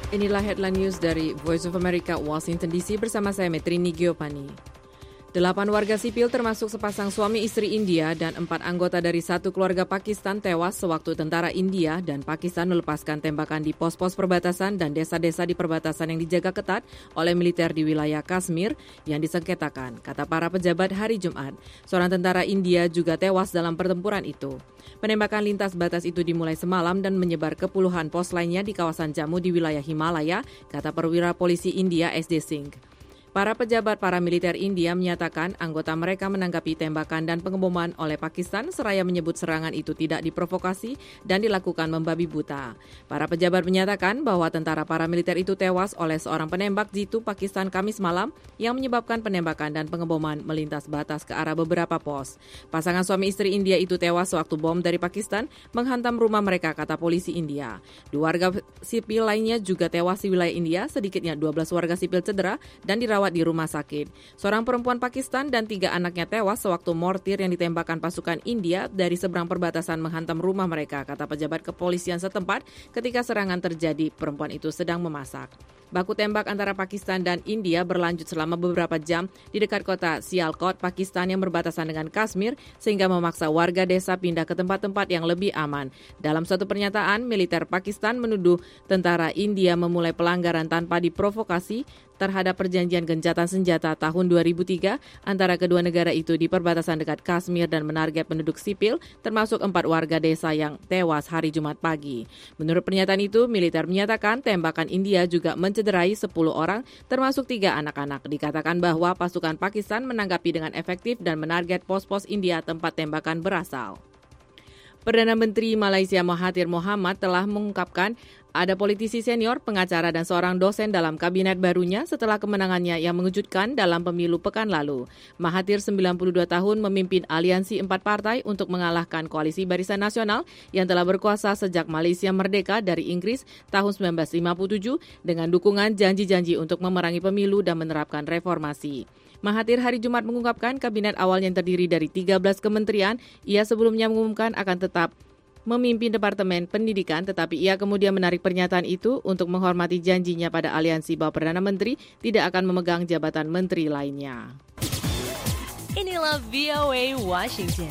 Inilah headline news dari Voice of America, Washington DC bersama saya Metrini Giopani. 8 warga sipil termasuk sepasang suami istri India dan 4 anggota dari satu keluarga Pakistan tewas sewaktu tentara India dan Pakistan melepaskan tembakan di pos-pos perbatasan dan desa-desa di perbatasan yang dijaga ketat oleh militer di wilayah Kashmir yang disengketakan, kata para pejabat hari Jumat. Seorang tentara India juga tewas dalam pertempuran itu. Penembakan lintas batas itu dimulai semalam dan menyebar ke puluhan pos lainnya di kawasan Jammu di wilayah Himalaya, kata perwira polisi India SD Singh. Para pejabat paramiliter India menyatakan anggota mereka menanggapi tembakan dan pengeboman oleh Pakistan seraya menyebut serangan itu tidak diprovokasi dan dilakukan membabi buta. Para pejabat menyatakan bahwa tentara paramiliter itu tewas oleh seorang penembak jitu Pakistan Kamis malam yang menyebabkan penembakan dan pengeboman melintas batas ke arah beberapa pos. Pasangan suami istri India itu tewas sewaktu bom dari Pakistan menghantam rumah mereka, kata polisi India. 2 warga sipil lainnya juga tewas di wilayah India, sedikitnya 12 warga sipil cedera dan dirawat di rumah sakit. Seorang perempuan Pakistan dan 3 anaknya tewas sewaktu mortir yang ditembakkan pasukan India dari seberang perbatasan menghantam rumah mereka, kata pejabat kepolisian setempat ketika serangan terjadi. Perempuan itu sedang memasak. Baku tembak antara Pakistan dan India berlanjut selama beberapa jam di dekat kota Sialkot, Pakistan yang berbatasan dengan Kashmir sehingga memaksa warga desa pindah ke tempat-tempat yang lebih aman. Dalam suatu pernyataan, militer Pakistan menuduh tentara India memulai pelanggaran tanpa diprovokasi terhadap perjanjian gencatan senjata tahun 2003 antara kedua negara itu di perbatasan dekat Kashmir dan menarget penduduk sipil termasuk 4 warga desa yang tewas hari Jumat pagi. Menurut pernyataan itu, militer menyatakan tembakan India juga mencederai 10 orang termasuk 3 anak-anak. Dikatakan bahwa pasukan Pakistan menanggapi dengan efektif dan menarget pos-pos India tempat tembakan berasal. Perdana Menteri Malaysia Mahathir Mohamad telah mengungkapkan ada politisi senior, pengacara, dan seorang dosen dalam kabinet barunya setelah kemenangannya yang mengejutkan dalam pemilu pekan lalu. Mahathir 92 tahun memimpin aliansi 4 partai untuk mengalahkan koalisi Barisan Nasional yang telah berkuasa sejak Malaysia merdeka dari Inggris tahun 1957 dengan dukungan janji-janji untuk memerangi pemilu dan menerapkan reformasi. Mahathir hari Jumat mengungkapkan kabinet awal yang terdiri dari 13 kementerian. Ia sebelumnya mengumumkan akan tetap memimpin Departemen Pendidikan, tetapi ia kemudian menarik pernyataan itu untuk menghormati janjinya pada aliansi bahwa Perdana Menteri tidak akan memegang jabatan menteri lainnya. Inilah VOA Washington.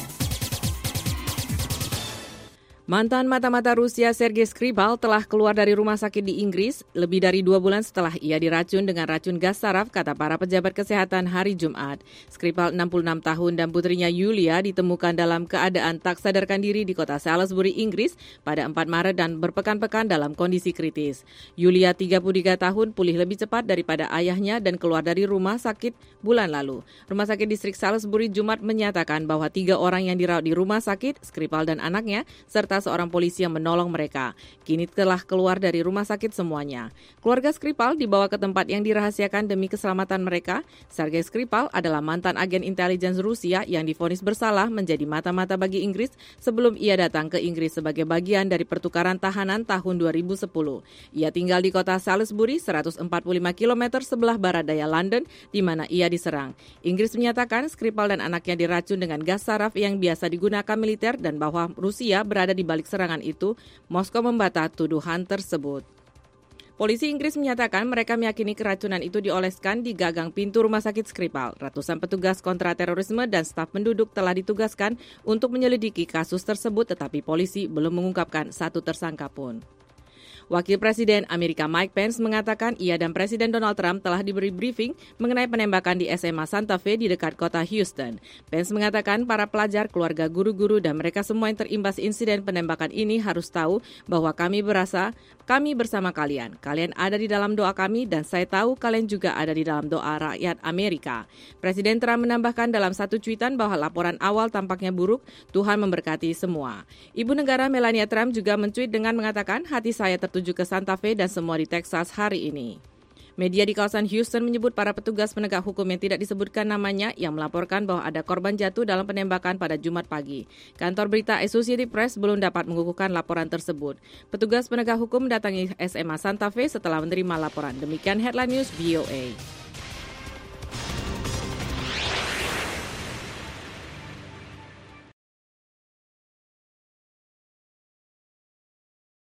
Mantan mata-mata Rusia Sergei Skripal telah keluar dari rumah sakit di Inggris lebih dari 2 bulan setelah ia diracun dengan racun gas saraf, kata para pejabat kesehatan hari Jumat. Skripal 66 tahun dan putrinya Yulia ditemukan dalam keadaan tak sadarkan diri di kota Salisbury, Inggris pada 4 Maret dan berpekan-pekan dalam kondisi kritis. Yulia 33 tahun pulih lebih cepat daripada ayahnya dan keluar dari rumah sakit bulan lalu. Rumah sakit distrik Salisbury Jumat menyatakan bahwa 3 orang yang dirawat di rumah sakit, Skripal dan anaknya, serta seorang polisi yang menolong mereka, kini telah keluar dari rumah sakit semuanya. Keluarga Skripal dibawa ke tempat yang dirahasiakan demi keselamatan mereka. Sergei Skripal adalah mantan agen intelijen Rusia yang divonis bersalah menjadi mata-mata bagi Inggris sebelum ia datang ke Inggris sebagai bagian dari pertukaran tahanan tahun 2010. Ia tinggal di kota Salisbury, 145 km sebelah barat daya London, di mana ia diserang. Inggris menyatakan Skripal dan anaknya diracun dengan gas saraf yang biasa digunakan militer dan bahwa Rusia berada di balik serangan itu. Moskow membantah tuduhan tersebut. Polisi Inggris menyatakan mereka meyakini keracunan itu dioleskan di gagang pintu rumah sakit Skripal. Ratusan petugas kontraterorisme dan staf penduduk telah ditugaskan untuk menyelidiki kasus tersebut, tetapi polisi belum mengungkapkan satu tersangka pun. Wakil Presiden Amerika Mike Pence mengatakan ia dan Presiden Donald Trump telah diberi briefing mengenai penembakan di SMA Santa Fe di dekat kota Houston. Pence mengatakan para pelajar, keluarga guru-guru, dan mereka semua yang terimbas insiden penembakan ini harus tahu bahwa kami bersama kalian. Kalian ada di dalam doa kami dan saya tahu kalian juga ada di dalam doa rakyat Amerika. Presiden Trump menambahkan dalam satu cuitan bahwa laporan awal tampaknya buruk, Tuhan memberkati semua. Ibu negara Melania Trump juga mencuit dengan mengatakan hati saya tertuju ke Santa Fe dan semua di Texas hari ini. Media di kawasan Houston menyebut para petugas penegak hukum yang tidak disebutkan namanya yang melaporkan bahwa ada korban jatuh dalam penembakan pada Jumat pagi. Kantor berita Associated Press belum dapat mengukuhkan laporan tersebut. Petugas penegak hukum mendatangi SMA Santa Fe setelah menerima laporan. Demikian Headline News VOA.